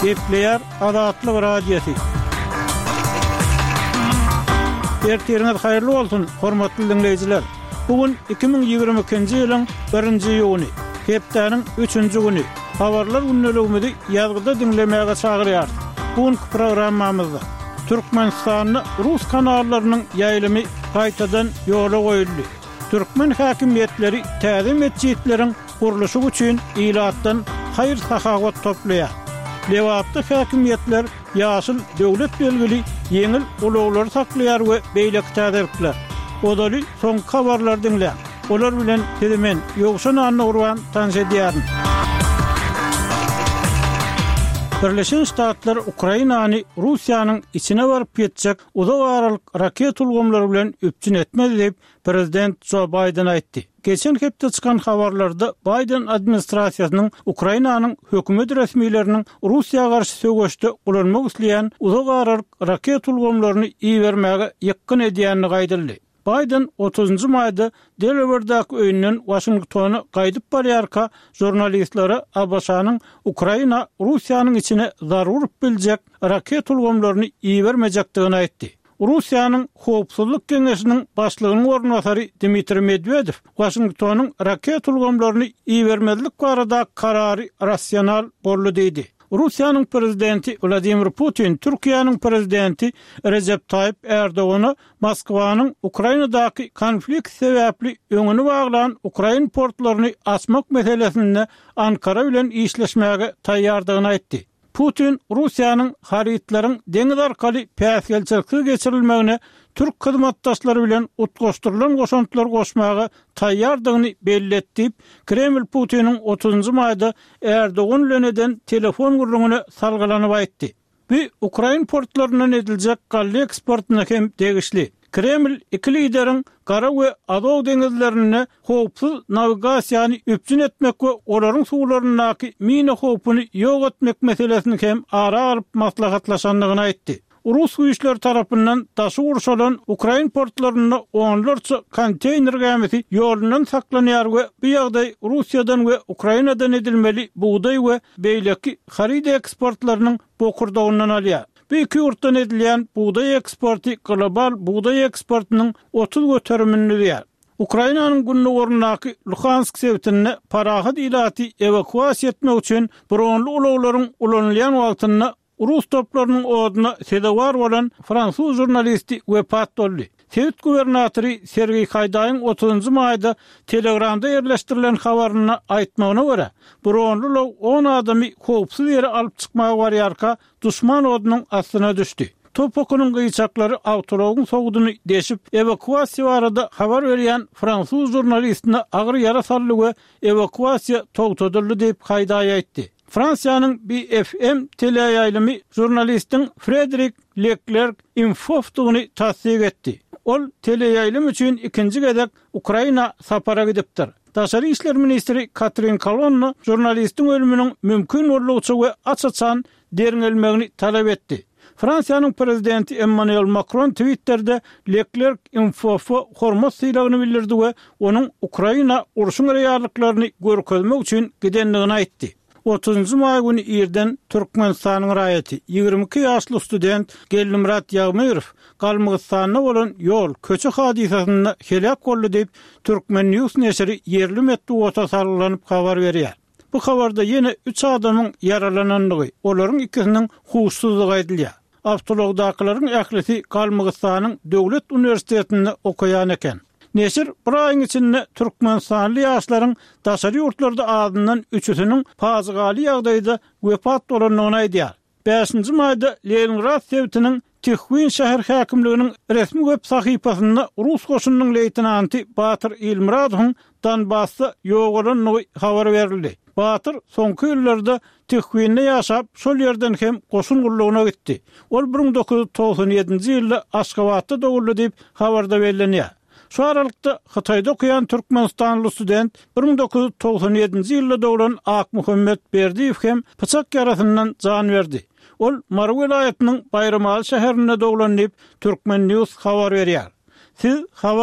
Gepleyer Azatlyk radiosu. Ertiriniz hayırlı olsun, hormatly dinleyijiler. Bugün 2022-nji ýylyň 1-nji ýuny, hepdeniň 3-nji güni. Habarlar günneligimizi ýazgyda dinlemäge çagyrýar. Bugün programmamyzda Türkmenistanyň Rus kanallarynyň ýaýlymy gaýtadan ýola goýuldy. Türkmen häkimiýetleri täze mescitleriň guruluşy üçin ilatdan hayır sahawat toplaýar. Lewatly häkimiýetler ýaşyl döwlet belgili ýeňil ulaglar saklaýar we beýleki täzirikler. Odaly soň habarlar dinleýär. Olar bilen tedemen ýogşan anny tanış edýärin. Birleşen Ştatlar Ukrainany Russiýanyň içine baryp ýetjek uzak aralyk raket ulgamlary bilen üpçün etmedi diýip prezident Joe Biden aýtdy. Geçen hepde çıkan habarlarda Biden administrasiýasynyň Ukrainanyň hökümet resmiýetleriniň Russiýa garşy söwgeşde ulanmak isleýän uzak aralyk raket ulgamlaryny iýermäge ýakyn edýänini gaýdyldy. Biden 30 mayda Delaware'daki öýünden Washingtona gaýdyp barýarka jurnalistlere Abbasanyň Ukraina Russiýanyň içine zarury biljek raket ulgamlaryny iýermejekdigini aýtdy. Russiýanyň Howpsuzlyk Geňeşiniň başlygynyň ornwasary Dmitri Medvedev Washingtonyň raket ulgamlaryny iýermezlik barada karary rasional boldy diýdi. Russiýanyň prezidenti Vladimir Putin, Türkiýanyň prezidenti Recep Tayyip Erdoğan'a Moskwanyň Ukrainadaky konflikt sebäpli öňüni baglan Ukraina portlaryny açmak meselesinde Ankara bilen işleşmäge taýýardygyny aýtdy. Putin Russiýanyň haritlaryň deňiz arkaly päsgelçilikle geçirilmegine Türk hyzmatdaşlary bilen utgaşdyrylan goşantylar goşmaga taýýardygyny belletdi. Kreml Putiniň 30 mayda Erdoğan bilen eden telefon gurulmagyny salgylanyp aýtdy. Bu Ukraina portlarynyň ediljek gally eksportyna hem degişli. Kreml iki lideriň Gara we Azow deňizlerini howpsuz nawigasiýany üpçün etmek we olaryň suwlarynyňky mina howpuny ýok etmek meselesini hem ara alyp maslahatlaşandygyny aýtdy. Rus güýçleri tarapyndan daşy urşalan Ukraina portlaryna onlarça konteyner gemisi ýolundan saklanýar we bu ýagdaý Russiýadan we Ukrainadan edilmeli buğday we beýleki haride eksportlarynyň bokurdagyndan alýar. Bu iki ýurtdan edilýän buğday eksporty global buğday eksportynyň 30 göterimini diýär. Ukrainanyň günni ornaky Luhansk sewtine parahat ilaty evakuasiýa etmek üçin bronly ulaglaryň ulanylýan wagtyna Rus toplarynyň oduna sedawar bolan Fransuz jurnalisti wepat boldy. Sewt gubernatory Sergey Haydaýyň 30 mayda Telegramda ýerleşdirilen habaryna aýtmagyna görä, bronly 10 adamy howpsuz ýere alyp çykmagy barýarka duşman odunyň astyna düşdi. Topokunyň gyýçaklary awtologyň sowudyny deşip evakuasiýa barada habar berýän Fransuz jurnalistine agyr ýara saldy we evakuasiýa togtadyldy diýip Haydaý aýtdy. Fransiýanyň BFM teleýaýlymy jurnalistin Frédéric Leclerc infoftugyny tasdik etdi. Ol teleýaýlym üçin ikinji gezek Ukraina sapara gidipdir. Daşary işler ministri Catherine Colonna jurnalistin ölüminiň mümkin bolýugy we açyçan deriňelmegini talap etdi. Fransiýanyň prezidenti Emmanuel Macron Twitter'de Leclerc infofo hormat sylagyny bildirdi we onuň Ukraina urşuň reýallyklaryny görkezmek üçin gidenligini aýtdy. 30 may günü ýerden Türkmenistanyň raýaty 22 ýaşly student Gellimrat Ýagmyrov Galmygystanyna bolan ýol köçe hadisasyny helak boldy diýip Türkmen News neşri ýerli medeniýet sargylanyp habar berýär. Bu habarda ýene 3 adamyň yaralananlygy, olaryň ikisiniň huşsuzlygy aýdylýar. Awtologdakylaryň ählisi Galmygystanyň döwlet universitetinde okuyan eken. Neşir bir aýyň içinde Türkmenistanly ýaşlaryň daşary ýurtlarda adından 3-üsiniň pazygaly ýagdaýda wepat bolanyny aýdýar. 5-nji mayda Leningrad sewtiniň Tikhvin şäher häkimliginiň resmi web sahypasynda Rus goşunynyň leytenanty Batyr Ilmuradowyň Donbassda ýogalanyny habar berildi. Batyr soňky ýyllarda Tikhwinde ýaşap, şol ýerden hem goşun gurulugyna gitdi. Ol 1997-nji ýylda Aşgabatda doguldy diýip habarda bellenýär. Şu aralykda Hitaýda okuyan Türkmenistanly student 1997-nji ýylda doğulan Ak Muhammed Berdiýew hem pyçak ýarasyndan jan berdi. Ol Maru vilayatynyň Bayramaly şäherinde doğulan diýip Türkmen News habar berýär. Siz